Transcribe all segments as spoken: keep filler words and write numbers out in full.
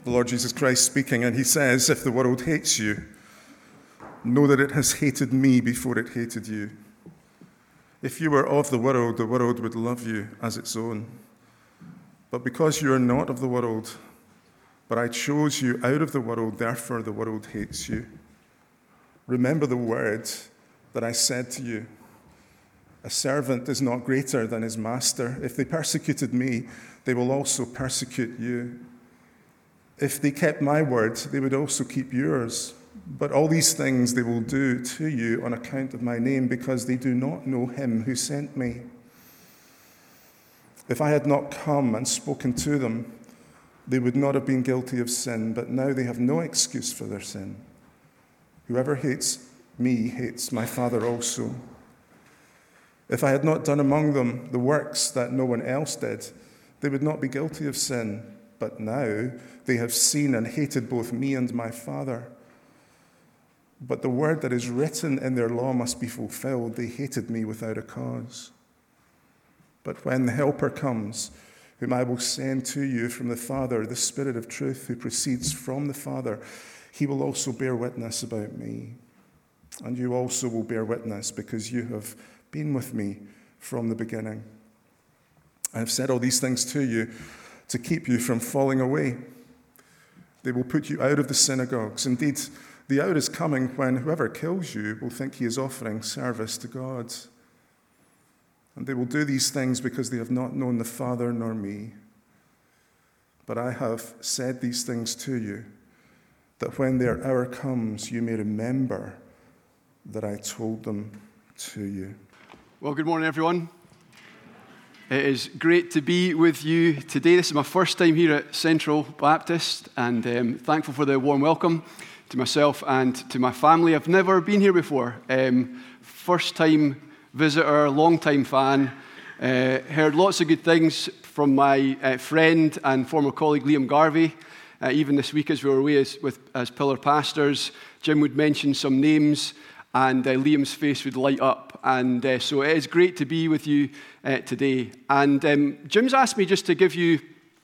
the Lord Jesus Christ speaking, and he says, if the world hates you, know that it has hated me before it hated you. If you were of the world, the world would love you as its own. But because you are not of the world, but I chose you out of the world, therefore the world hates you. Remember the word that I said to you. A servant is not greater than his master. If they persecuted me, they will also persecute you. If they kept my word, they would also keep yours. But all these things they will do to you on account of my name, because they do not know him who sent me. If I had not come and spoken to them, they would not have been guilty of sin, but now they have no excuse for their sin. Whoever hates me hates my Father also. If I had not done among them the works that no one else did, they would not be guilty of sin. But now they have seen and hated both me and my Father. But the word that is written in their law must be fulfilled. They hated me without a cause. But when the Helper comes, whom I will send to you from the Father, the Spirit of truth who proceeds from the Father, he will also bear witness about me. And you also will bear witness, because you have been with me from the beginning. I have said all these things to you to keep you from falling away. They will put you out of the synagogues. Indeed, the hour is coming when whoever kills you will think he is offering service to God. And they will do these things because they have not known the Father nor me. But I have said these things to you, that when their hour comes, you may remember that I told them to you. Well, good morning, everyone. It is great to be with you today. This is my first time here at Central Baptist, and um, thankful for the warm welcome to myself and to my family. I've never been here before. Um, first time visitor, long time fan. Uh, heard lots of good things from my uh, friend and former colleague Liam Garvey. Uh, even this week as we were away as, with, as pillar pastors, Jim would mention some names, and uh, Liam's face would light up. And uh, so it is great to be with you uh, today. And um, Jim's asked me just to give you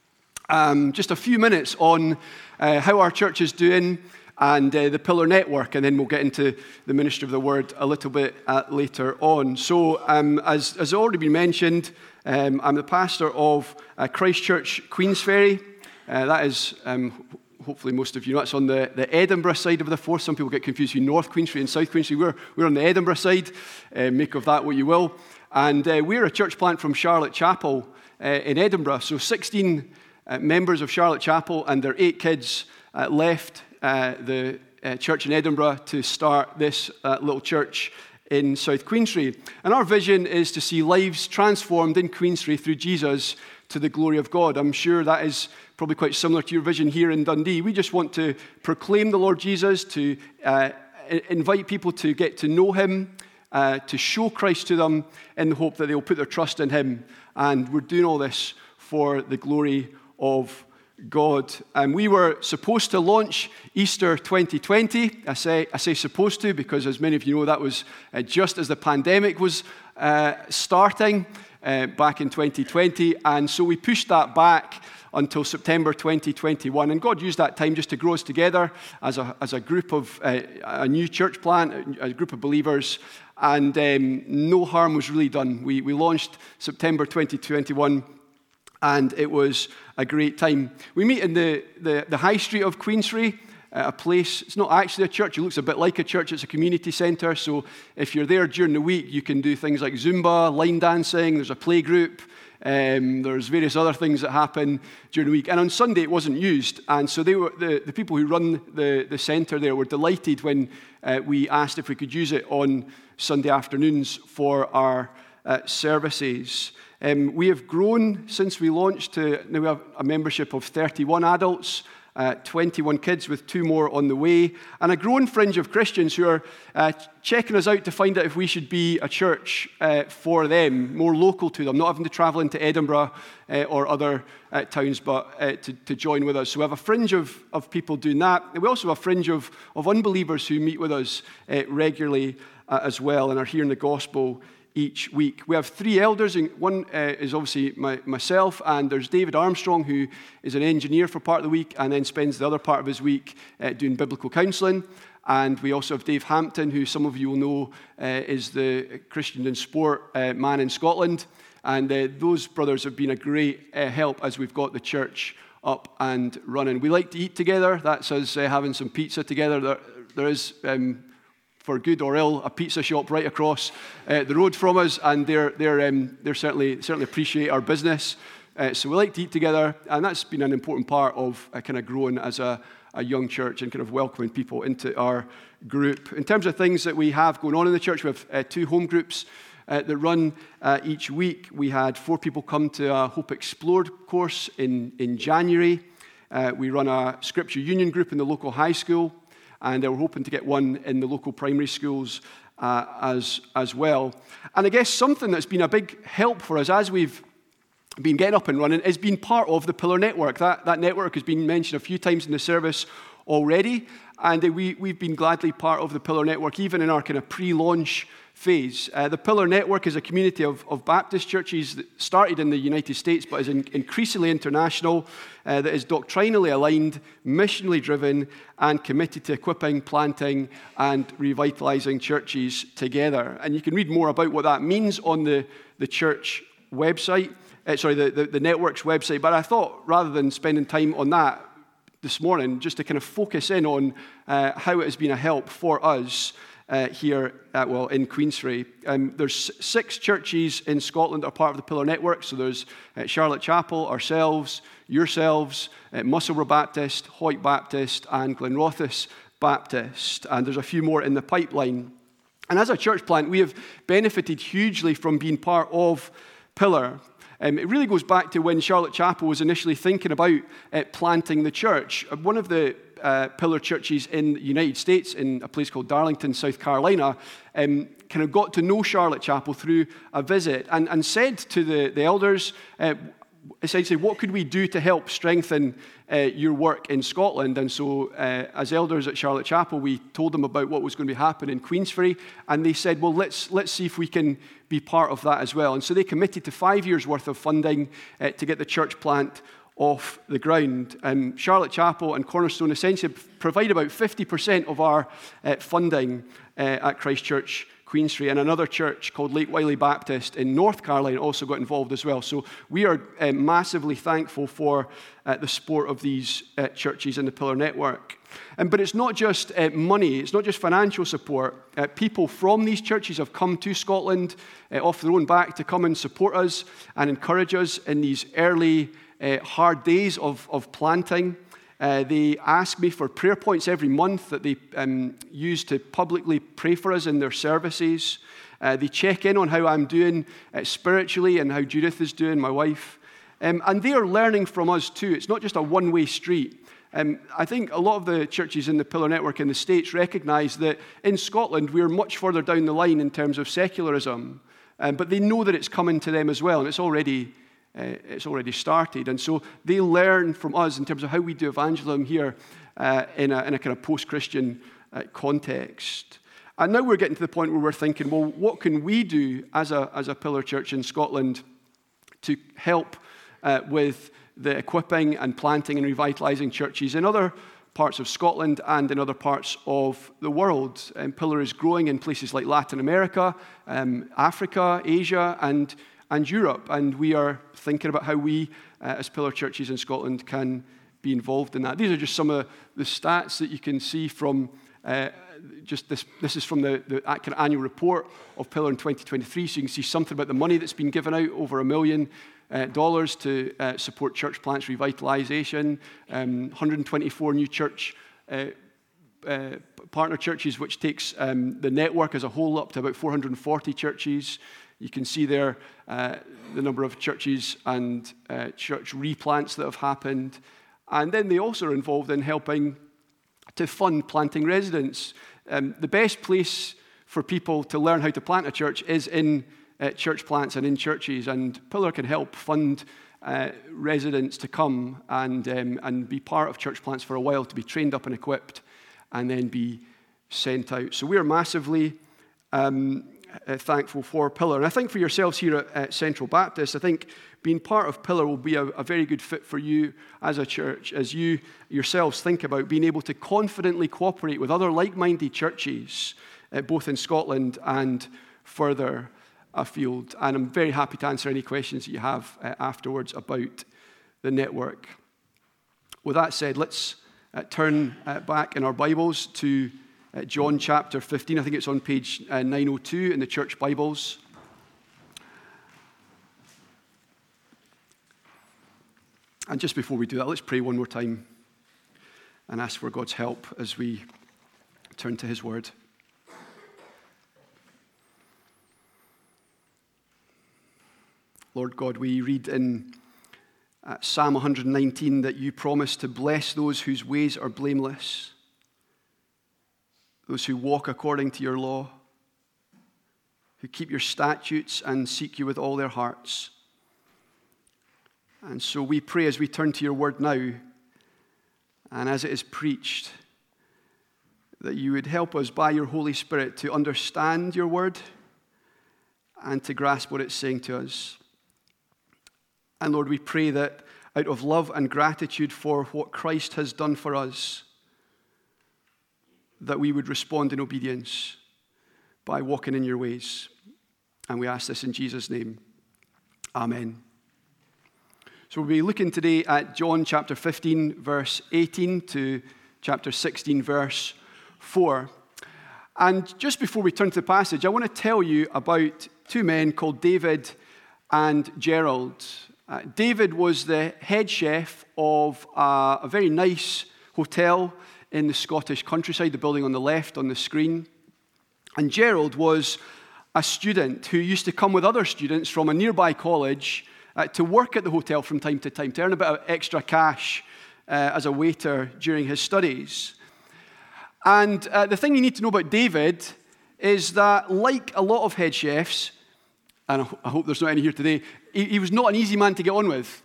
um, just a few minutes on uh, how our church is doing and uh, the Pillar Network, and then we'll get into the ministry of the Word a little bit uh, later on. So um, as, as already been mentioned, um, I'm the pastor of uh, Christ Church Queensferry. Uh, that is... Um, Hopefully most of you know it's on the, the Edinburgh side of the Forth. Some people get confused between North Queensferry and South Queensferry. We're, we're on the Edinburgh side. Uh, make of that what you will. And uh, we're a church plant from Charlotte Chapel uh, in Edinburgh. So sixteen uh, members of Charlotte Chapel and their eight kids uh, left uh, the uh, church in Edinburgh to start this uh, little church in South Queensferry. And our vision is to see lives transformed in Queensferry through Jesus to the glory of God. I'm sure that is probably quite similar to your vision here in Dundee. We just want to proclaim the Lord Jesus, to uh, invite people to get to know him, uh, to show Christ to them in the hope that they'll put their trust in him. And we're doing all this for the glory of God. And we were supposed to launch Easter twenty twenty. I say I say supposed to because, as many of you know, that was uh, just as the pandemic was uh, starting uh, back in twenty twenty. And so we pushed that back until September twenty twenty-one. And God used that time just to grow us together as a, as a group of, uh, a new church plant, a group of believers, and um, no harm was really done. We, we launched September twenty twenty-one, and it was a great time. We meet in the, the, the high street of Queensferry, uh, a place, it's not actually a church, it looks a bit like a church, it's a community centre, so if you're there during the week, you can do things like Zumba, line dancing, there's a play group, Um, there's various other things that happen during the week. And on Sunday, it wasn't used. And so they were the, the people who run the, the centre there were delighted when uh, we asked if we could use it on Sunday afternoons for our uh, services. Um, we have grown since we launched to, now we have a membership of thirty-one adults, Uh, twenty-one kids with two more on the way, and a growing fringe of Christians who are uh, checking us out to find out if we should be a church uh, for them, more local to them, not having to travel into Edinburgh uh, or other uh, towns, but uh, to, to join with us. So we have a fringe of, of people doing that. And we also have a fringe of, of unbelievers who meet with us uh, regularly uh, as well and are hearing the gospel each week. We have three elders, and one uh, is obviously my, myself, and there's David Armstrong, who is an engineer for part of the week and then spends the other part of his week uh, doing biblical counselling. And we also have Dave Hampton, who some of you will know uh, is the Christian in Sport uh, man in Scotland. And uh, those brothers have been a great uh, help as we've got the church up and running. We like to eat together. That's us uh, having some pizza together. There, there is, um, for good or ill, a pizza shop right across uh, the road from us, and they're they're um, they're certainly certainly appreciate our business. Uh, so we like to eat together, and that's been an important part of uh, kind of growing as a, a young church and kind of welcoming people into our group. In terms of things that we have going on in the church, we have uh, two home groups Uh, that run uh, each week. We had four people come to a Hope Explored course in, in January. Uh, we run a Scripture Union group in the local high school, and uh, we're hoping to get one in the local primary schools uh, as, as well. And I guess something that's been a big help for us as we've been getting up and running is being part of the Pillar Network. That, that network has been mentioned a few times in the service already, and uh, we, we've been gladly part of the Pillar Network, even in our kind of pre-launch phase. Uh, the Pillar Network is a community of, of Baptist churches that started in the United States but is in, increasingly international, uh, that is doctrinally aligned, missionally driven, and committed to equipping, planting, and revitalizing churches together. And you can read more about what that means on the, the church website, uh, sorry, the, the, the network's website. But I thought rather than spending time on that this morning, just to kind of focus in on uh, how it has been a help for us Uh, here, at, well, in Queensferry. Um, there's six churches in Scotland that are part of the Pillar Network. So there's uh, Charlotte Chapel, ourselves, yourselves, uh, Musselburgh Baptist, Hoyt Baptist, and Glenrothes Baptist. And there's a few more in the pipeline. And as a church plant, we have benefited hugely from being part of Pillar. Um, it really goes back to when Charlotte Chapel was initially thinking about uh, planting the church. One of the Uh, Pillar churches in the United States, in a place called Darlington, South Carolina, um, kind of got to know Charlotte Chapel through a visit and, and said to the, the elders, uh, essentially, what could we do to help strengthen uh, your work in Scotland? And so uh, as elders at Charlotte Chapel, we told them about what was going to be happening in Queensferry, and they said, well, let's, let's see if we can be part of that as well. And so they committed to five years' worth of funding uh, to get the church plant off the ground. Um, Charlotte Chapel and Cornerstone essentially provide about fifty percent of our uh, funding uh, at Christ Church Queensferry, and another church called Lake Wylie Baptist in North Carolina also got involved as well. So we are uh, massively thankful for uh, the support of these uh, churches in the Pillar Network. Um, but it's not just uh, money, it's not just financial support. Uh, people from these churches have come to Scotland uh, off their own back to come and support us and encourage us in these early Uh, hard days of, of planting. Uh, they ask me for prayer points every month that they um, use to publicly pray for us in their services. Uh, they check in on how I'm doing uh, spiritually and how Judith is doing, my wife. Um, and they are learning from us too. It's not just a one-way street. Um, I think a lot of the churches in the Pillar Network in the States recognize that in Scotland we're much further down the line in terms of secularism. Um, but they know that it's coming to them as well, and it's already Uh, it's already started. And so they learn from us in terms of how we do evangelism here uh, in, a, in a kind of post-Christian uh, context. And now we're getting to the point where we're thinking, well, what can we do as a, as a Pillar church in Scotland to help uh, with the equipping and planting and revitalizing churches in other parts of Scotland and in other parts of the world? And Pillar is growing in places like Latin America, um, Africa, Asia, and and Europe, and we are thinking about how we, uh, as Pillar churches in Scotland, can be involved in that. These are just some of the stats that you can see from uh, just this. This is from the, the kind of annual report of Pillar in twenty twenty-three, so you can see something about the money that's been given out, over a million uh, dollars to uh, support church plants revitalization, um, one hundred twenty-four new church uh, uh, partner churches, which takes um, the network as a whole up to about four hundred forty churches. You can see there uh, the number of churches and uh, church replants that have happened. And then they also are involved in helping to fund planting residents. Um, the best place for people to learn how to plant a church is in uh, church plants and in churches. And Pillar can help fund uh, residents to come and, um, and be part of church plants for a while, to be trained up and equipped, and then be sent out. So we are massively Um, uh, thankful for Pillar. And I think for yourselves here at, at Central Baptist, I think being part of Pillar will be a, a very good fit for you as a church, as you yourselves think about being able to confidently cooperate with other like-minded churches, uh, both in Scotland and further afield. And I'm very happy to answer any questions that you have uh, afterwards about the network. With that said, let's uh, turn uh, back in our Bibles to uh, John chapter fifteen. I think it's on page uh, nine oh two in the church Bibles. And just before we do that, let's pray one more time and ask for God's help as we turn to his word. Lord God, we read in uh, Psalm one nineteen that you promise to bless those whose ways are blameless, those who walk according to your law, who keep your statutes and seek you with all their hearts. And so we pray as we turn to your word now, and as it is preached, that you would help us by your Holy Spirit to understand your word and to grasp what it's saying to us. And Lord, we pray that out of love and gratitude for what Christ has done for us, that we would respond in obedience by walking in your ways. And we ask this in Jesus' name. Amen. So we'll be looking today at John chapter fifteen, verse eighteen to chapter sixteen, verse four. And just before we turn to the passage, I want to tell you about two men called David and Gerald. Uh, David was the head chef of uh, a very nice hotel in the Scottish countryside, the building on the left on the screen. And Gerald was a student who used to come with other students from a nearby college uh, to work at the hotel from time to time, to earn a bit of extra cash uh, as a waiter during his studies. And uh, the thing you need to know about David is that, like a lot of head chefs, and I hope there's not any here today, he, he was not an easy man to get on with.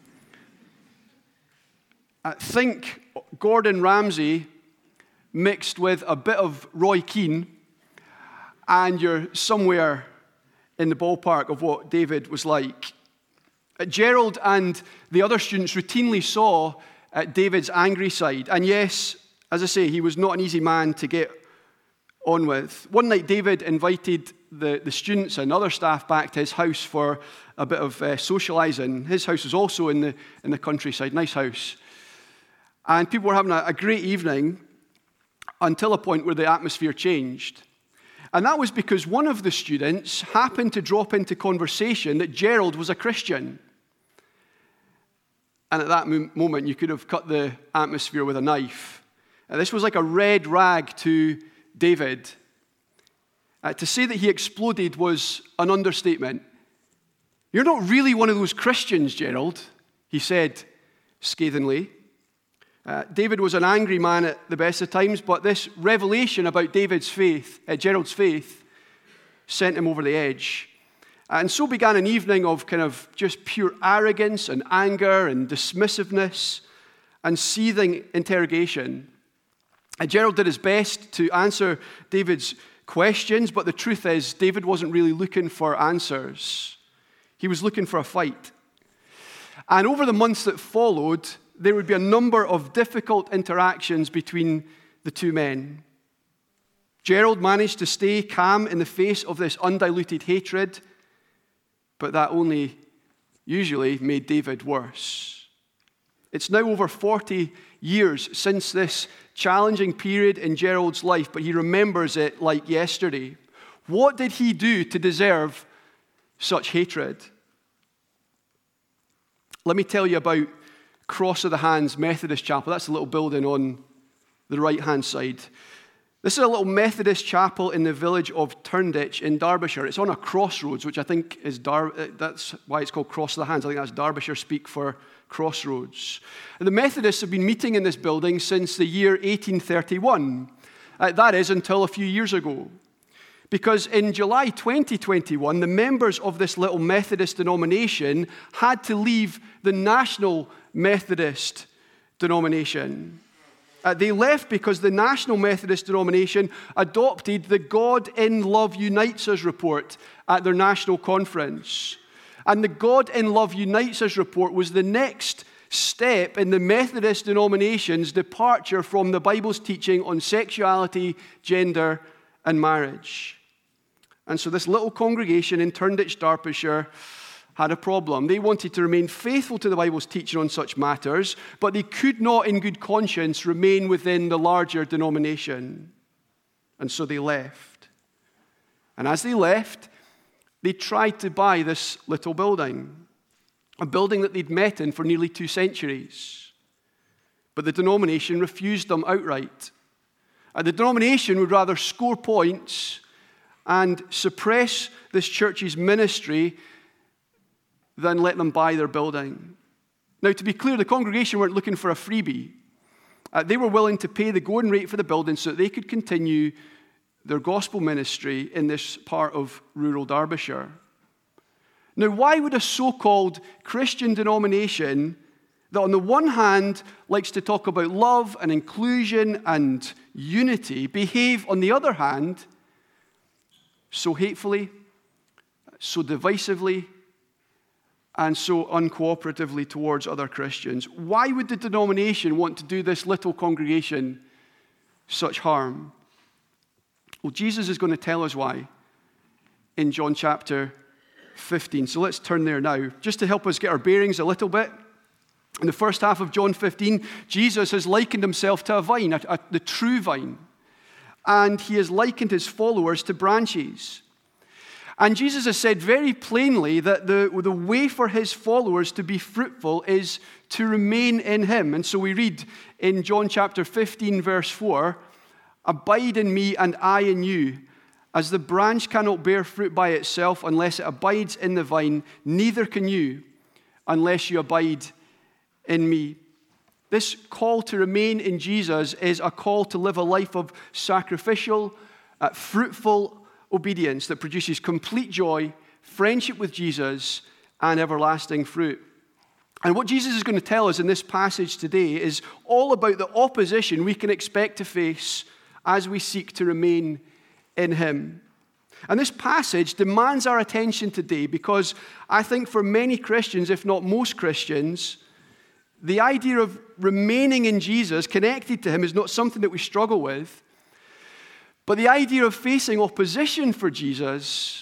Uh, think Gordon Ramsay mixed with a bit of Roy Keane, and you're somewhere in the ballpark of what David was like. Uh, Gerald and the other students routinely saw uh, David's angry side. And yes, as I say, he was not an easy man to get on with. One night, David invited the, the students and other staff back to his house for a bit of uh, socializing. His house was also in the, in the countryside, nice house. And people were having a, a great evening until a point where the atmosphere changed. And that was because one of the students happened to drop into conversation that Gerald was a Christian. And at that mo- moment, you could have cut the atmosphere with a knife. And this was like a red rag to David. Uh, to say that he exploded was an understatement. "You're not really one of those Christians, Gerald," he said scathingly. Uh, David was an angry man at the best of times, but this revelation about David's faith, uh, Gerald's faith, sent him over the edge. And so began an evening of kind of just pure arrogance and anger and dismissiveness and seething interrogation. Uh, Gerald did his best to answer David's questions, but the truth is, David wasn't really looking for answers. He was looking for a fight. And over the months that followed, there would be a number of difficult interactions between the two men. Gerald managed to stay calm in the face of this undiluted hatred, but that only usually made David worse. It's now over forty years since this challenging period in Gerald's life, but he remembers it like yesterday. What did he do to deserve such hatred? Let me tell you about Cross of the Hands Methodist Chapel. That's a little building on the right-hand side. This is a little Methodist chapel in the village of Turnditch in Derbyshire. It's on a crossroads, which I think is, Dar- that's why it's called Cross of the Hands. I think that's Derbyshire speak for crossroads. And the Methodists have been meeting in this building since the year eighteen thirty-one. Uh, that is, until a few years ago. Because in July twenty twenty-one, the members of this little Methodist denomination had to leave the National Methodist denomination. Uh, they left because the National Methodist denomination adopted the God in Love Unites Us report at their national conference. And the God in Love Unites Us report was the next step in the Methodist denomination's departure from the Bible's teaching on sexuality, gender, and marriage. And so this little congregation in Turnditch, Derbyshire, had a problem. They wanted to remain faithful to the Bible's teaching on such matters, but they could not in good conscience remain within the larger denomination. And so they left. And as they left, they tried to buy this little building. A building that they'd met in for nearly two centuries. But the denomination refused them outright. And the denomination would rather score points and suppress this church's ministry than let them buy their building. Now, to be clear, the congregation weren't looking for a freebie. Uh, they were willing to pay the going rate for the building so that they could continue their gospel ministry in this part of rural Derbyshire. Now, why would a so-called Christian denomination that on the one hand likes to talk about love and inclusion and unity behave, on the other hand, so hatefully, so divisively, and so uncooperatively towards other Christians? Why would the denomination want to do this little congregation such harm? Well, Jesus is going to tell us why in John chapter fifteen. So let's turn there now, just to help us get our bearings a little bit. In the first half of John fifteen, Jesus has likened himself to a vine, a, a, the true vine. And he has likened his followers to branches. And Jesus has said very plainly that the, the way for his followers to be fruitful is to remain in him. And so we read in John chapter fifteen, verse four, "Abide in me and I in you. As the branch cannot bear fruit by itself unless it abides in the vine, neither can you unless you abide in me." This call to remain in Jesus is a call to live a life of sacrificial, uh, fruitful obedience that produces complete joy, friendship with Jesus, and everlasting fruit. And what Jesus is going to tell us in this passage today is all about the opposition we can expect to face as we seek to remain in him. And this passage demands our attention today because I think for many Christians, if not most Christians, the idea of remaining in Jesus, connected to him, is not something that we struggle with. But the idea of facing opposition for Jesus,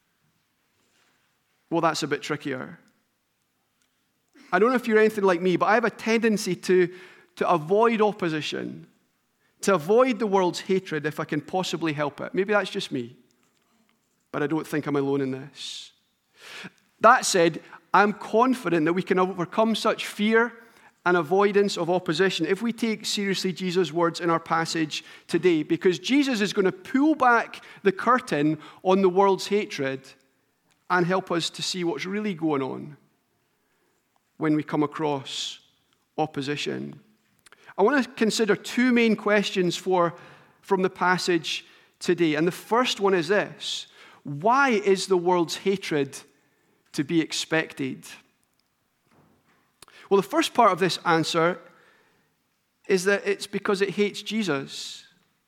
well, that's a bit trickier. I don't know if you're anything like me, but I have a tendency to, to avoid opposition, to avoid the world's hatred if I can possibly help it. Maybe that's just me, but I don't think I'm alone in this. That said, I'm confident that we can overcome such fear and avoidance of opposition if we take seriously Jesus' words in our passage today, because Jesus is going to pull back the curtain on the world's hatred and help us to see what's really going on when we come across opposition. I want to consider two main questions for, from the passage today. And the first one is this: why is the world's hatred to be expected? Well, the first part of this answer is that it's because it hates Jesus.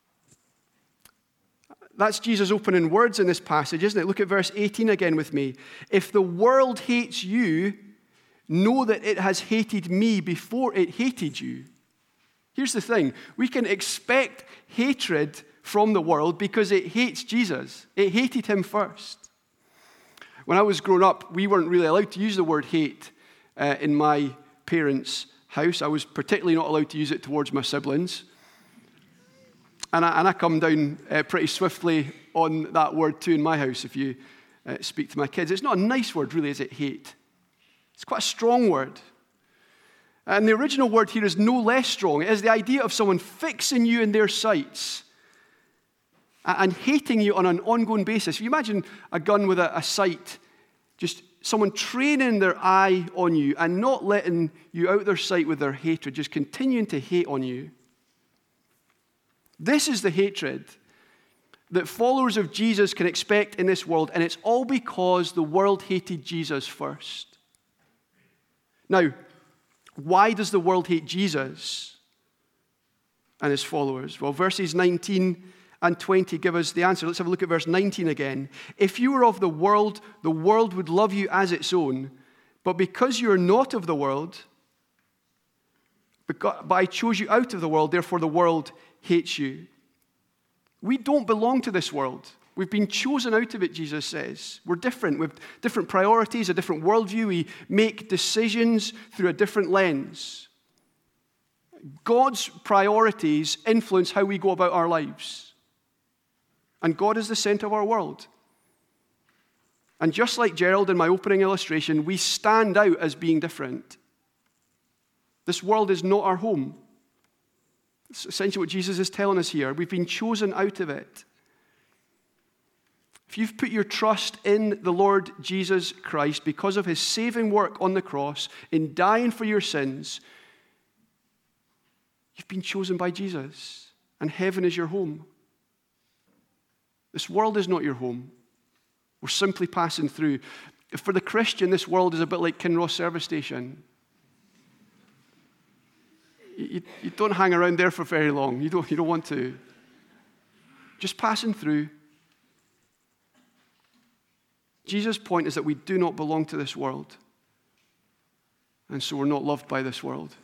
That's Jesus' opening words in this passage, isn't it? Look at verse eighteen again with me. "If the world hates you, know that it has hated me before it hated you." Here's the thing. We can expect hatred from the world because it hates Jesus. It hated him first. When I was growing up, we weren't really allowed to use the word hate uh, in my parents' house. I was particularly not allowed to use it towards my siblings. And I, and I come down uh, pretty swiftly on that word too in my house if you uh, speak to my kids. It's not a nice word, really, is it, hate? It's quite a strong word. And the original word here is no less strong. It is the idea of someone fixing you in their sights and hating you on an ongoing basis. If you imagine a gun with a, a sight, just someone training their eye on you and not letting you out their sight with their hatred, just continuing to hate on you. This is the hatred that followers of Jesus can expect in this world, and it's all because the world hated Jesus first. Now, why does the world hate Jesus? and his followers? Well, verses nineteen and twenty give us the answer. Let's have a look at verse nineteen again. If you were of the world, the world would love you as its own. But because you are not of the world, but I chose you out of the world, therefore the world hates you. We don't belong to this world. We've been chosen out of it, Jesus says. We're different. We have different priorities, a different worldview. We make decisions through a different lens. God's priorities influence how we go about our lives. And God is the center of our world. And just like Gerald in my opening illustration, we stand out as being different. This world is not our home. It's essentially what Jesus is telling us here. We've been chosen out of it. If you've put your trust in the Lord Jesus Christ because of his saving work on the cross, in dying for your sins, you've been chosen by Jesus, and heaven is your home. This world is not your home. We're simply passing through. For the Christian, this world is a bit like Kinross service station. You, you don't hang around there for very long. You don't, you don't want to. Just passing through. Jesus' point is that we do not belong to this world. And so we're not loved by this world.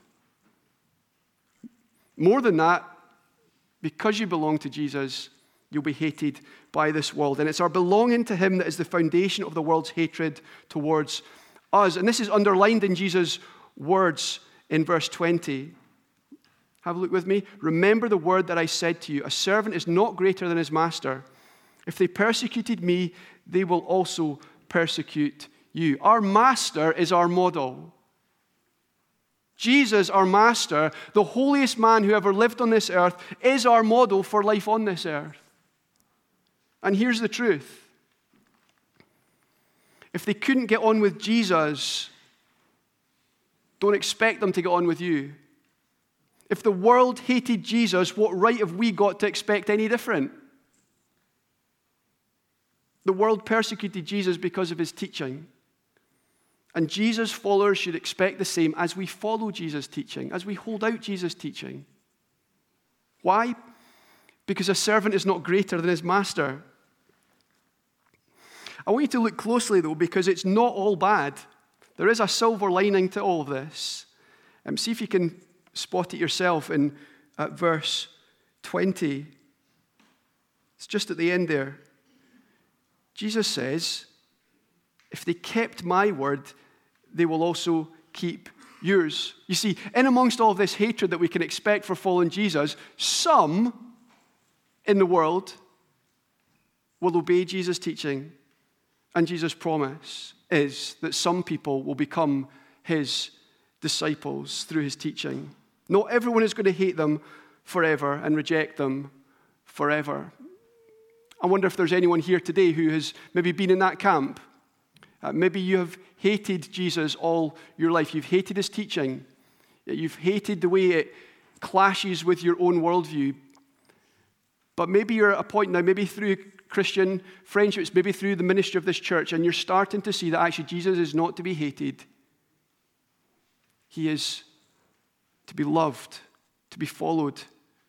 More than that, because you belong to Jesus, you'll be hated by this world. And it's our belonging to him that is the foundation of the world's hatred towards us. And this is underlined in Jesus' words in verse twenty. Have a look with me. Remember the word that I said to you. A servant is not greater than his master. If they persecuted me, they will also persecute you. Our master is our model. Jesus, our master, the holiest man who ever lived on this earth, is our model for life on this earth. And here's the truth. If they couldn't get on with Jesus, don't expect them to get on with you. If the world hated Jesus, what right have we got to expect any different? The world persecuted Jesus because of his teaching. And Jesus' followers should expect the same as we follow Jesus' teaching, as we hold out Jesus' teaching. Why? Because a servant is not greater than his master. I want you to look closely, though, because it's not all bad. There is a silver lining to all of this. Um, see if you can spot it yourself in uh, verse twenty. It's just at the end there. Jesus says, if they kept my word, they will also keep yours. You see, in amongst all of this hatred that we can expect for following Jesus, some in the world will obey Jesus' teaching. And Jesus' promise is that some people will become his disciples through his teaching. Not everyone is going to hate them forever and reject them forever. I wonder if there's anyone here today who has maybe been in that camp. Uh, maybe you have hated Jesus all your life. You've hated his teaching. You've hated the way it clashes with your own worldview. But maybe you're at a point now, maybe through Christian friendships, maybe through the ministry of this church, and you're starting to see that actually Jesus is not to be hated. He is to be loved, to be followed.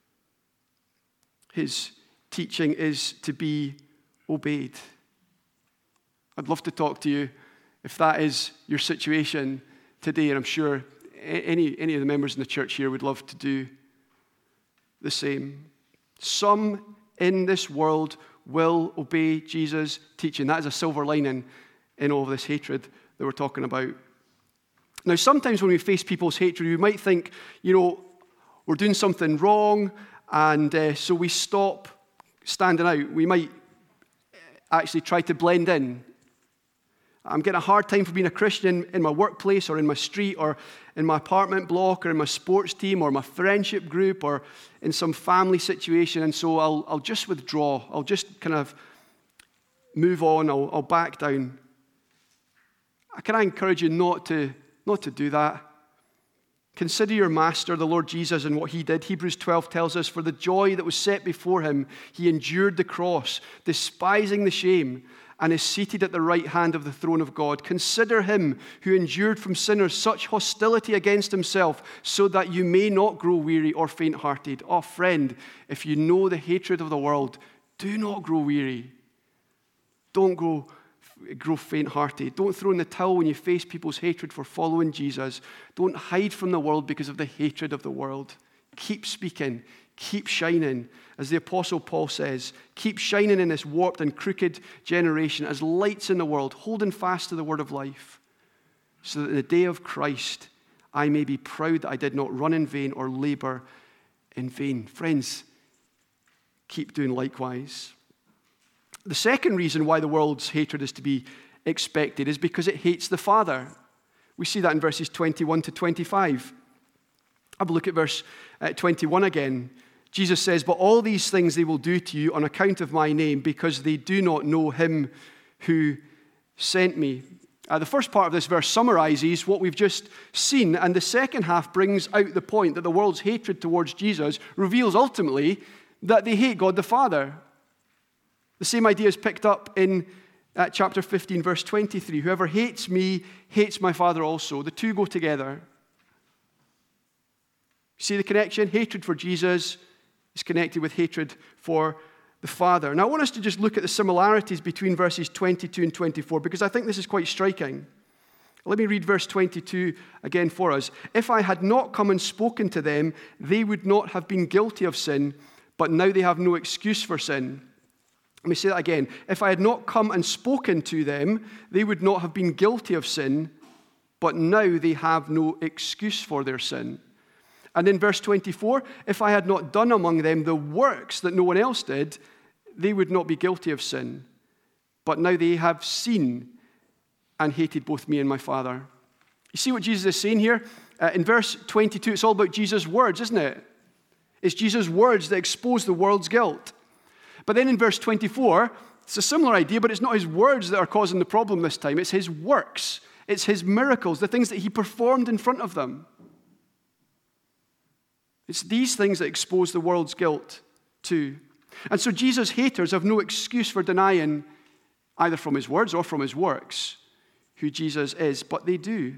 His teaching is to be obeyed. I'd love to talk to you if that is your situation today, and I'm sure any, any of the members in the church here would love to do the same. Some in this world will obey Jesus' teaching. That is a silver lining in all of this hatred that we're talking about. Now, sometimes when we face people's hatred, we might think, you know, we're doing something wrong, and uh, so we stop standing out. We might actually try to blend in. I'm getting a hard time for being a Christian in my workplace or in my street or in my apartment block or in my sports team or my friendship group or in some family situation, and so I'll, I'll just withdraw. I'll just kind of move on. I'll, I'll back down. Can I encourage you not to, not to do that? Consider your master, the Lord Jesus, and what he did. Hebrews twelve tells us, for the joy that was set before him, he endured the cross, despising the shame, and is seated at the right hand of the throne of God. Consider him who endured from sinners such hostility against himself, so that you may not grow weary or faint-hearted. Oh, friend, if you know the hatred of the world, do not grow weary. Don't grow, grow faint-hearted. Don't throw in the towel when you face people's hatred for following Jesus. Don't hide from the world because of the hatred of the world. Keep speaking. Keep shining. As the Apostle Paul says, keep shining in this warped and crooked generation as lights in the world, holding fast to the word of life, so that in the day of Christ I may be proud that I did not run in vain or labor in vain. Friends, keep doing likewise. The second reason why the world's hatred is to be expected is because it hates the Father. We see that in verses twenty-one to twenty-five. Have a look at verse twenty-one again. Jesus says, but all these things they will do to you on account of my name, because they do not know him who sent me. Uh, the first part of this verse summarizes what we've just seen, and the second half brings out the point that the world's hatred towards Jesus reveals ultimately that they hate God the Father. The same idea is picked up in uh, chapter fifteen, verse twenty-three. Whoever hates me hates my Father also. The two go together. See the connection? Hatred for Jesus is connected with hatred for the Father. Now, I want us to just look at the similarities between verses twenty-two and twenty-four, because I think this is quite striking. Let me read verse twenty-two again for us. If I had not come and spoken to them, they would not have been guilty of sin, but now they have no excuse for sin. Let me say that again. If I had not come and spoken to them, they would not have been guilty of sin, but now they have no excuse for their sin. And in verse twenty-four, if I had not done among them the works that no one else did, they would not be guilty of sin. But now they have seen and hated both me and my Father. You see what Jesus is saying here? Uh, in verse twenty-two, it's all about Jesus' words, isn't it? It's Jesus' words that expose the world's guilt. But then in verse twenty-four, it's a similar idea, but it's not his words that are causing the problem this time. It's his works. It's his miracles, the things that he performed in front of them. It's these things that expose the world's guilt too. And so Jesus' haters have no excuse for denying, either from his words or from his works, who Jesus is, but they do.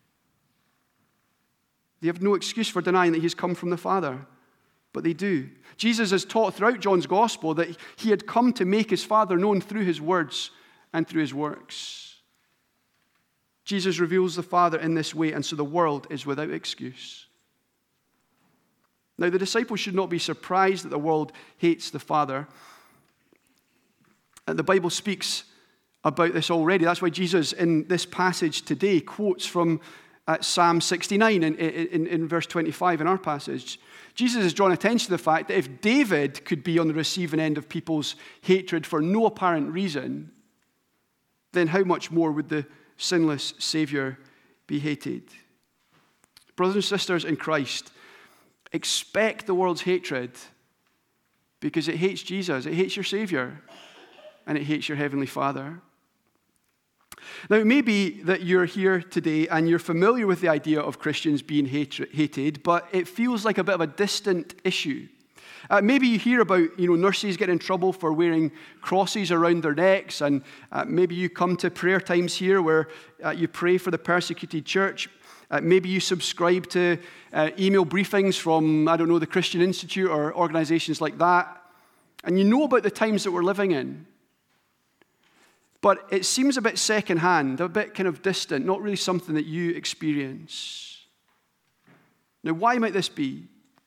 They have no excuse for denying that he's come from the Father, but they do. Jesus has taught throughout John's Gospel that he had come to make his Father known through his words and through his works. Jesus reveals the Father in this way, and so the world is without excuse. Now, the disciples should not be surprised that the world hates the Father. And the Bible speaks about this already. That's why Jesus, in this passage today, quotes from uh, Psalm sixty-nine in, in, in verse twenty-five in our passage. Jesus has drawn attention to the fact that if David could be on the receiving end of people's hatred for no apparent reason, then how much more would the sinless Savior be hated? Brothers and sisters in Christ, expect the world's hatred because it hates Jesus, it hates your Savior, and it hates your Heavenly Father. Now, it may be that you're here today and you're familiar with the idea of Christians being hated, but it feels like a bit of a distant issue. Uh, maybe you hear about, you know, nurses getting in trouble for wearing crosses around their necks, and uh, maybe you come to prayer times here where uh, you pray for the persecuted church. Uh, maybe you subscribe to uh, email briefings from, I don't know, the Christian Institute or organizations like that. And you know about the times that we're living in. But it seems a bit secondhand, a bit kind of distant, not really something that you experience. Now, why might this be?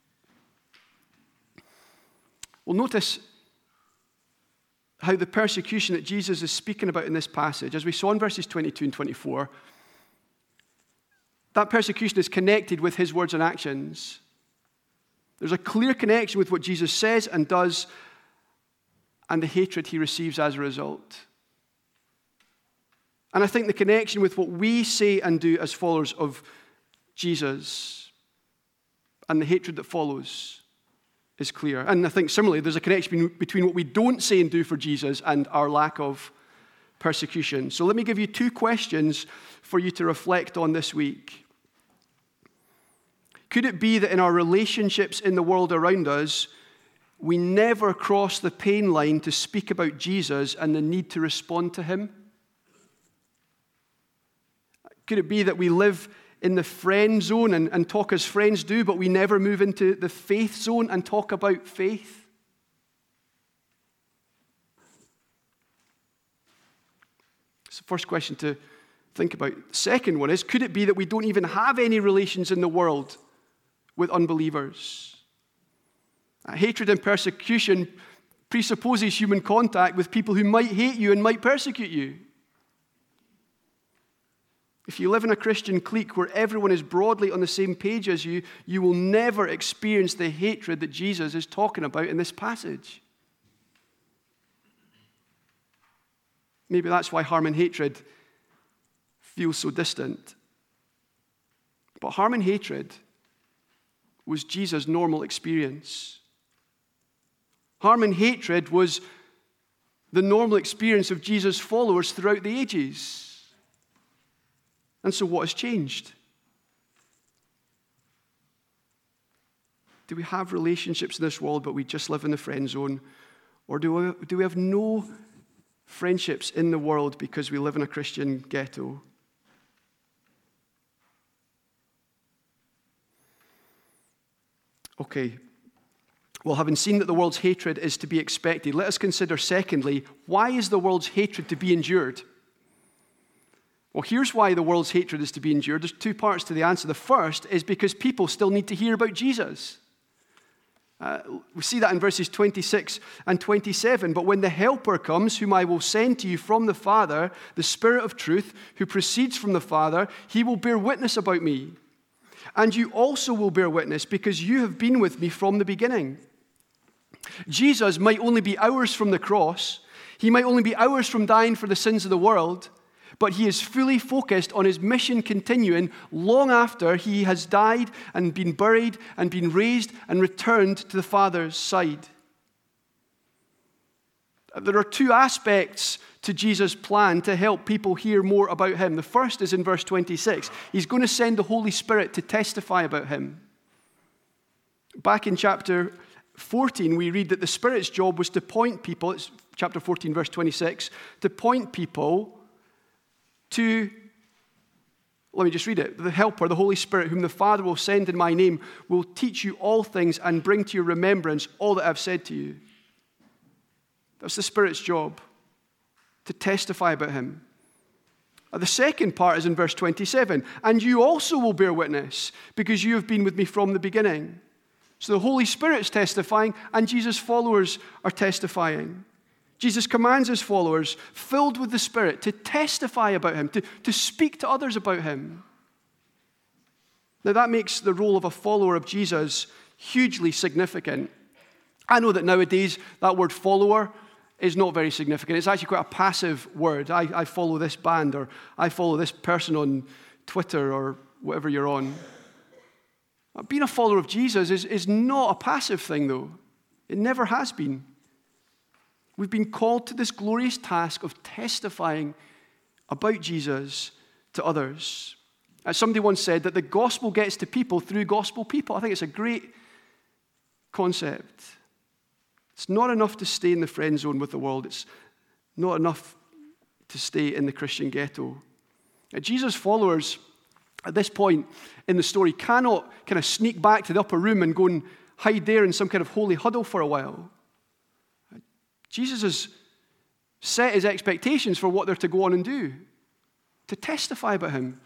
Well, notice how the persecution that Jesus is speaking about in this passage, as we saw in verses twenty-two and twenty-four, that persecution is connected with his words and actions. There's a clear connection with what Jesus says and does and the hatred he receives as a result. And I think the connection with what we say and do as followers of Jesus and the hatred that follows is clear. And I think similarly, there's a connection between what we don't say and do for Jesus and our lack of persecution. So let me give you two questions for you to reflect on this week. Could it be that in our relationships in the world around us, we never cross the pain line to speak about Jesus and the need to respond to him? Could it be that we live in the friend zone and, and talk as friends do, but we never move into the faith zone and talk about faith? It's the first question to think about. The second one is, could it be that we don't even have any relations in the world with unbelievers? Uh, hatred and persecution presupposes human contact with people who might hate you and might persecute you. If you live in a Christian clique where everyone is broadly on the same page as you, you will never experience the hatred that Jesus is talking about in this passage. Maybe that's why harm and hatred feels so distant. But harm and hatred was Jesus' normal experience. Harm and hatred was the normal experience of Jesus' followers throughout the ages. And so what has changed? Do we have relationships in this world, but we just live in the friend zone? Or do we, do we have no friendships in the world because we live in a Christian ghetto? Okay. Well, having seen that the world's hatred is to be expected, let us consider, secondly, why is the world's hatred to be endured? Well, here's why the world's hatred is to be endured. There's two parts to the answer. The first is because people still need to hear about Jesus. Uh, we see that in verses twenty-six and twenty-seven. But when the Helper comes, whom I will send to you from the Father, the Spirit of truth, who proceeds from the Father, he will bear witness about me. And you also will bear witness, because you have been with me from the beginning. Jesus might only be hours from the cross. He might only be hours from dying for the sins of the world. But he is fully focused on his mission continuing long after he has died and been buried and been raised and returned to the Father's side. There are two aspects to Jesus' plan to help people hear more about him. The first is in verse twenty-six. He's going to send the Holy Spirit to testify about him. Back in chapter fourteen, we read that the Spirit's job was to point people, it's chapter fourteen, verse twenty-six, to point people to, let me just read it. The Helper, the Holy Spirit, whom the Father will send in my name, will teach you all things and bring to your remembrance all that I've said to you. That's the Spirit's job, to testify about him. The second part is in verse twenty-seven. And you also will bear witness, because you have been with me from the beginning. So the Holy Spirit's testifying, and Jesus' followers are testifying. Jesus commands his followers, filled with the Spirit, to testify about him, to, to speak to others about him. Now that makes the role of a follower of Jesus hugely significant. I know that nowadays that word follower is not very significant. It's actually quite a passive word. I, I follow this band, or I follow this person on Twitter, or whatever you're on. Being a follower of Jesus is, is not a passive thing, though. It never has been. We've been called to this glorious task of testifying about Jesus to others. As somebody once said, that the gospel gets to people through gospel people. I think it's a great concept. It's not enough to stay in the friend zone with the world. It's not enough to stay in the Christian ghetto. Now, Jesus' followers, at this point in the story, cannot kind of sneak back to the upper room and go and hide there in some kind of holy huddle for a while. Jesus has set his expectations for what they're to go on and do, to testify about him.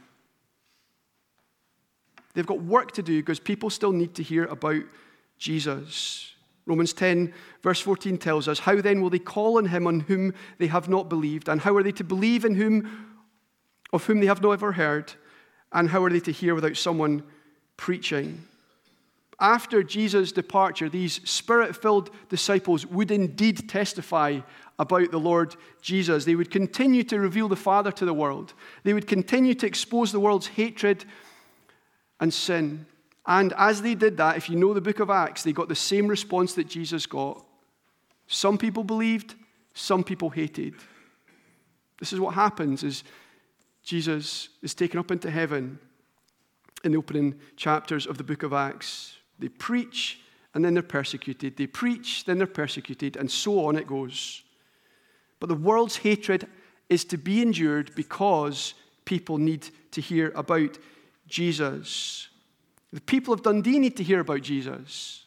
They've got work to do because people still need to hear about Jesus. Romans ten, verse fourteen tells us, how then will they call on him on whom they have not believed? And how are they to believe in whom, of whom they have not ever heard? And how are they to hear without someone preaching? After Jesus' departure, these Spirit-filled disciples would indeed testify about the Lord Jesus. They would continue to reveal the Father to the world. They would continue to expose the world's hatred and sin. And as they did that, if you know the book of Acts, they got the same response that Jesus got. Some people believed, some people hated. This is what happens as Jesus is taken up into heaven in the opening chapters of the book of Acts. They preach and then they're persecuted. They preach, then they're persecuted, and so on it goes. But the world's hatred is to be endured because people need to hear about Jesus. The people of Dundee need to hear about Jesus.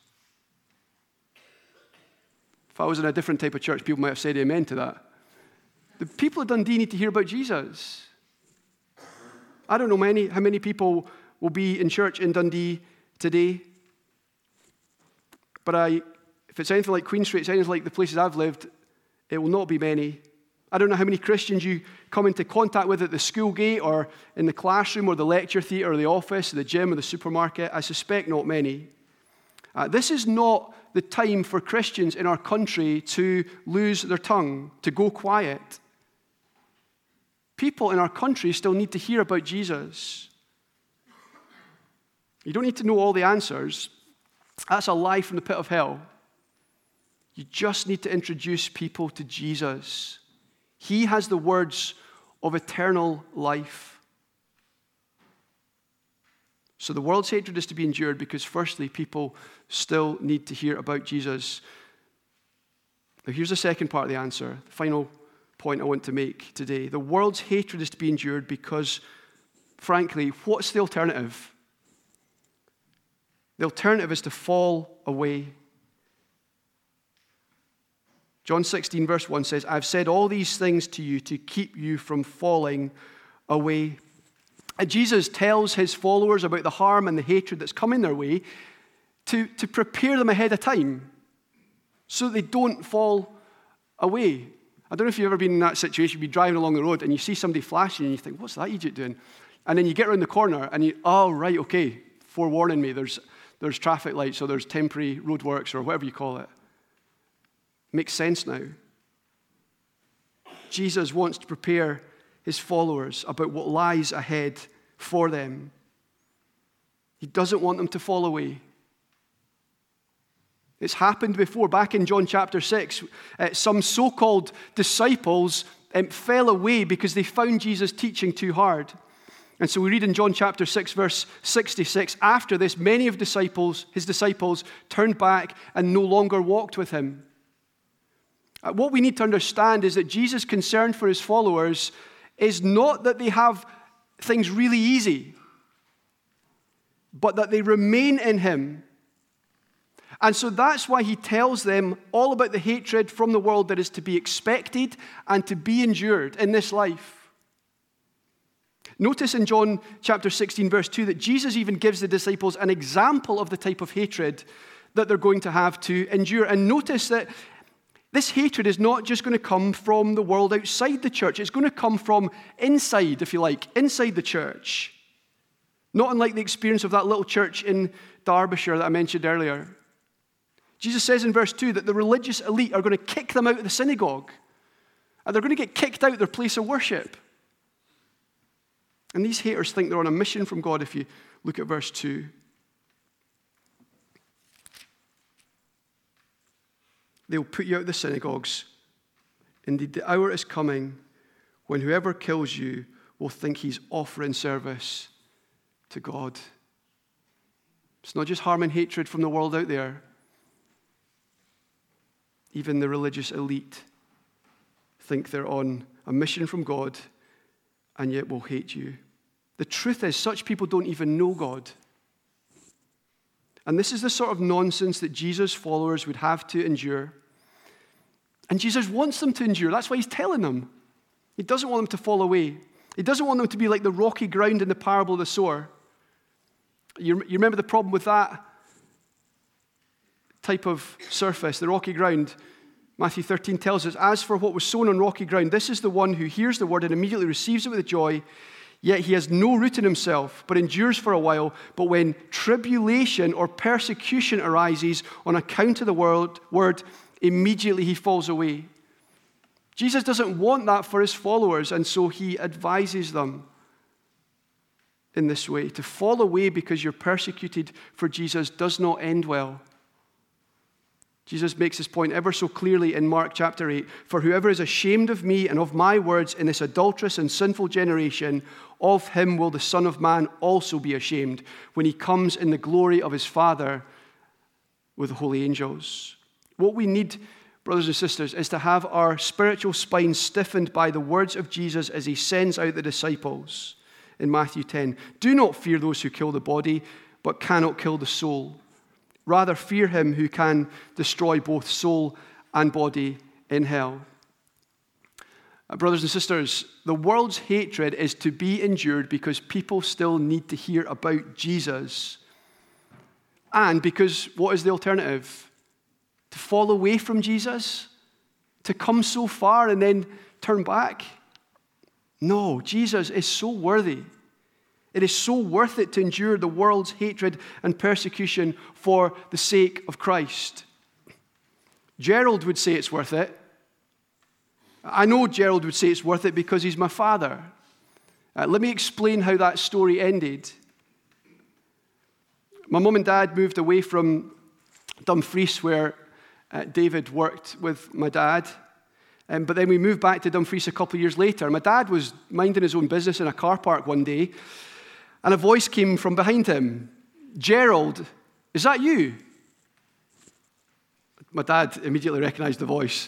If I was in a different type of church, people might have said amen to that. The people of Dundee need to hear about Jesus. I don't know many, how many people will be in church in Dundee today. But I, if it's anything like Queen Street, it's anything like the places I've lived, it will not be many. I don't know how many Christians you come into contact with at the school gate or in the classroom or the lecture theatre or the office or the gym or the supermarket. I suspect not many. Uh, this is not the time for Christians in our country to lose their tongue, to go quiet. People in our country still need to hear about Jesus. You don't need to know all the answers. That's a lie from the pit of hell. You just need to introduce people to Jesus. He has the words of eternal life. So the world's hatred is to be endured because, firstly, people still need to hear about Jesus. Now, here's the second part of the answer, the final point I want to make today. The world's hatred is to be endured because, frankly, what's the alternative? The alternative is to fall away. John sixteen, verse one says, I've said all these things to you to keep you from falling away. And Jesus tells his followers about the harm and the hatred that's coming their way to, to prepare them ahead of time so that they don't fall away. I don't know if you've ever been in that situation. You'd be driving along the road and you see somebody flashing and you think, what's that idiot doing? And then you get around the corner and you, oh, right, okay, forewarning me, there's, there's traffic lights or there's temporary roadworks or whatever you call it. Makes sense now. Jesus wants to prepare his followers about what lies ahead for them. He doesn't want them to fall away. It's happened before. Back in John chapter six, uh, some so-called disciples um, fell away because they found Jesus teaching too hard. And so we read in John chapter six, verse sixty-six, after this, many of disciples, his disciples turned back and no longer walked with him. Uh, what we need to understand is that Jesus' concern for his followers is not that they have things really easy, but that they remain in him. And so that's why he tells them all about the hatred from the world that is to be expected and to be endured in this life. Notice in John chapter sixteen, verse two, that Jesus even gives the disciples an example of the type of hatred that they're going to have to endure. And notice that this hatred is not just going to come from the world outside the church. It's going to come from inside, if you like, inside the church. Not unlike the experience of that little church in Derbyshire that I mentioned earlier. Jesus says in verse two that the religious elite are going to kick them out of the synagogue. And they're going to get kicked out of their place of worship. And these haters think they're on a mission from God if you look at verse two. They'll put you out of the synagogues. Indeed, the hour is coming when whoever kills you will think he's offering service to God. It's not just harm and hatred from the world out there. Even the religious elite think they're on a mission from God and yet will hate you. The truth is, such people don't even know God. And this is the sort of nonsense that Jesus' followers would have to endure. And Jesus wants them to endure. That's why he's telling them. He doesn't want them to fall away. He doesn't want them to be like the rocky ground in the parable of the sower. You, you remember the problem with that type of surface, the rocky ground? Matthew thirteen tells us, as for what was sown on rocky ground, this is the one who hears the word and immediately receives it with joy, yet he has no root in himself, but endures for a while. But when tribulation or persecution arises on account of the word, word, immediately he falls away. Jesus doesn't want that for his followers, and so he advises them in this way. To fall away because you're persecuted for Jesus does not end well. Jesus makes this point ever so clearly in Mark chapter eight. For whoever is ashamed of me and of my words in this adulterous and sinful generation, of him will the Son of Man also be ashamed when he comes in the glory of his Father with the holy angels. What we need, brothers and sisters, is to have our spiritual spine stiffened by the words of Jesus as he sends out the disciples in Matthew ten. Do not fear those who kill the body, but cannot kill the soul. Rather, fear him who can destroy both soul and body in hell. Uh, brothers and sisters, the world's hatred is to be endured because people still need to hear about Jesus. And because what is the alternative? To fall away from Jesus? To come so far and then turn back? No, Jesus is so worthy. It is so worth it to endure the world's hatred and persecution for the sake of Christ. Gerald would say it's worth it. I know Gerald would say it's worth it because he's my father. Uh, let me explain how that story ended. My mum and dad moved away from Dumfries, where uh, David worked with my dad. Um, but then we moved back to Dumfries a couple of years later. My dad was minding his own business in a car park one day, and a voice came from behind him. Gerald, is that you? My dad immediately recognized the voice.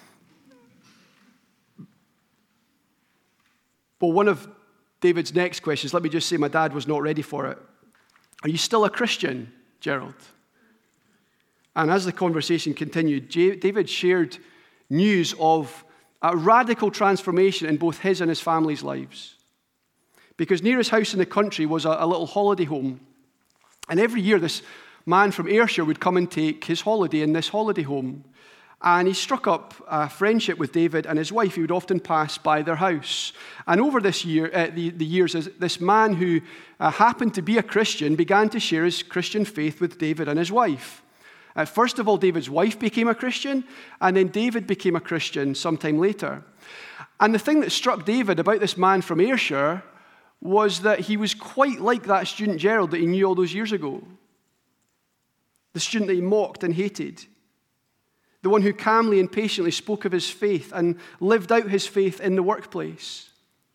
Well, one of David's next questions, let me just say my dad was not ready for it. Are you still a Christian, Gerald? And as the conversation continued, David shared news of a radical transformation in both his and his family's lives. Because near his house in the country was a, a little holiday home. And every year this man from Ayrshire would come and take his holiday in this holiday home. And he struck up a friendship with David and his wife. He would often pass by their house. And over this year, uh, the, the years, this man who uh, happened to be a Christian began to share his Christian faith with David and his wife. Uh, first of all, David's wife became a Christian, and then David became a Christian sometime later. And the thing that struck David about this man from Ayrshire was that he was quite like that student Gerald that he knew all those years ago. The student that he mocked and hated. The one who calmly and patiently spoke of his faith and lived out his faith in the workplace.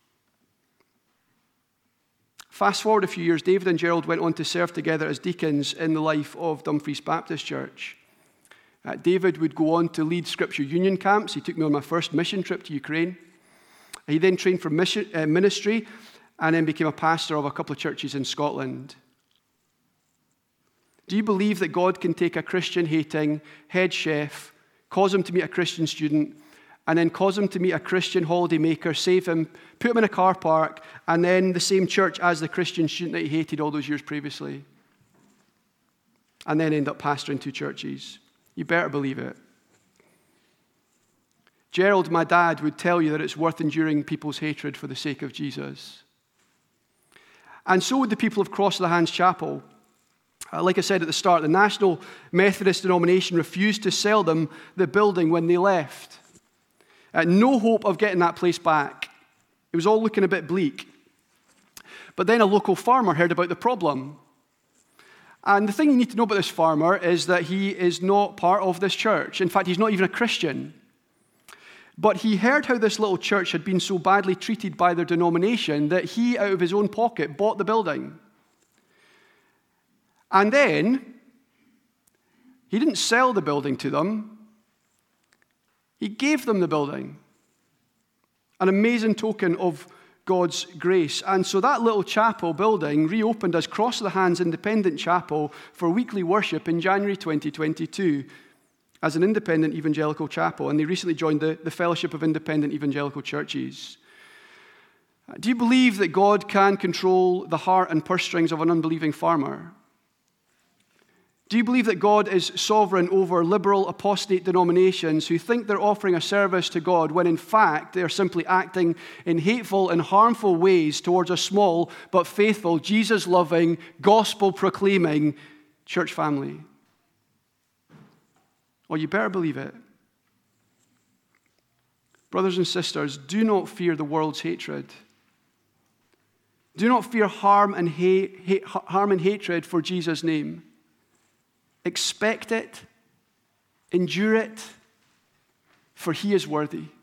Fast forward a few years, David and Gerald went on to serve together as deacons in the life of Dumfries Baptist Church. Uh, David would go on to lead Scripture Union camps. He took me on my first mission trip to Ukraine. He then trained for mission, uh, ministry and then became a pastor of a couple of churches in Scotland. Do you believe that God can take a Christian-hating head chef, cause him to meet a Christian student, and then cause him to meet a Christian holidaymaker, save him, put him in a car park, and then the same church as the Christian student that he hated all those years previously, and then end up pastoring two churches? You better believe it. Gerald, my dad, would tell you that it's worth enduring people's hatred for the sake of Jesus. And so would the people of Cross of the Hands Chapel. Uh, like I said at the start, the National Methodist denomination refused to sell them the building when they left. Uh, no hope of getting that place back. It was all looking a bit bleak. But then a local farmer heard about the problem. And the thing you need to know about this farmer is that he is not part of this church. In fact, he's not even a Christian. But he heard how this little church had been so badly treated by their denomination that he, out of his own pocket, bought the building. And then, he didn't sell the building to them. He gave them the building. An amazing token of God's grace. And so that little chapel building reopened as Cross of the Hands Independent Chapel for weekly worship in January twenty twenty-two as an independent evangelical chapel. And they recently joined the, the Fellowship of Independent Evangelical Churches. Do you believe that God can control the heart and purse strings of an unbelieving farmer? Do you believe that God is sovereign over liberal apostate denominations who think they're offering a service to God when in fact they're simply acting in hateful and harmful ways towards a small but faithful, Jesus-loving, gospel-proclaiming church family? Well, you better believe it. Brothers and sisters, do not fear the world's hatred. Do not fear harm and, hate, hate, harm and hatred for Jesus' name. Expect it, endure it, for he is worthy.